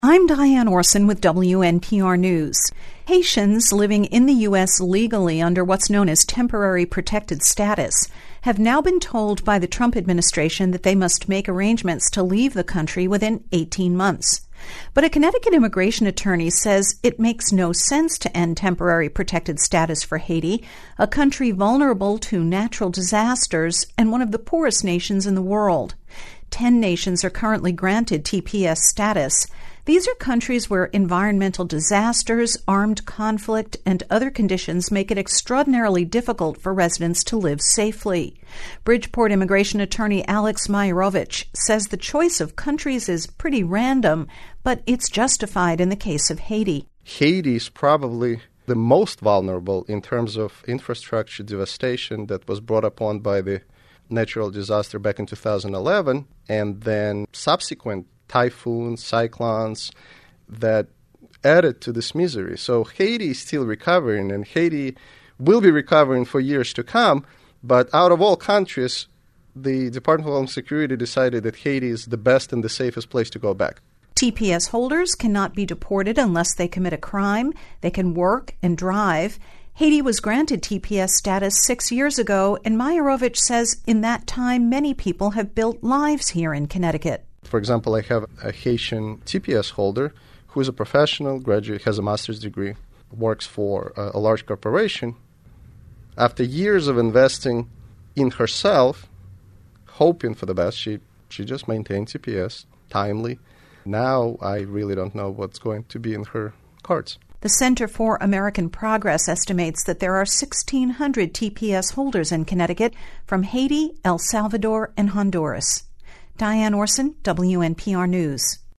I'm Diane Orson with WNPR News. Haitians living in the U.S. legally under what's known as temporary protected status have now been told by the Trump administration that they must make arrangements to leave the country within 18 months. But a Connecticut immigration attorney says it makes no sense to end temporary protected status for Haiti, a country vulnerable to natural disasters and one of the poorest nations in the world. 10 nations are currently granted TPS status. These are countries where environmental disasters, armed conflict, and other conditions make it extraordinarily difficult for residents to live safely. Bridgeport immigration attorney Alex Mayerovich says the choice of countries is pretty random, but it's justified in the case of Haiti. Haiti is probably the most vulnerable in terms of infrastructure devastation that was brought upon by the natural disaster back in 2011, and then subsequent typhoons, cyclones that added to this misery. So Haiti is still recovering, and Haiti will be recovering for years to come. But out of all countries, the Department of Homeland Security decided that Haiti is the best and the safest place to go back. TPS holders cannot be deported unless they commit a crime. They can work and drive. Haiti was granted TPS status 6 years ago, and Mayerovich says in that time many people have built lives here in Connecticut. For example, I have a Haitian TPS holder who is a professional, graduate, has a master's degree, works for a large corporation. After years of investing in herself, hoping for the best, she just maintained TPS timely. Now I really don't know what's going to be in her cards. The Center for American Progress estimates that there are 1,600 TPS holders in Connecticut from Haiti, El Salvador, and Honduras. Diane Orson, WNPR News.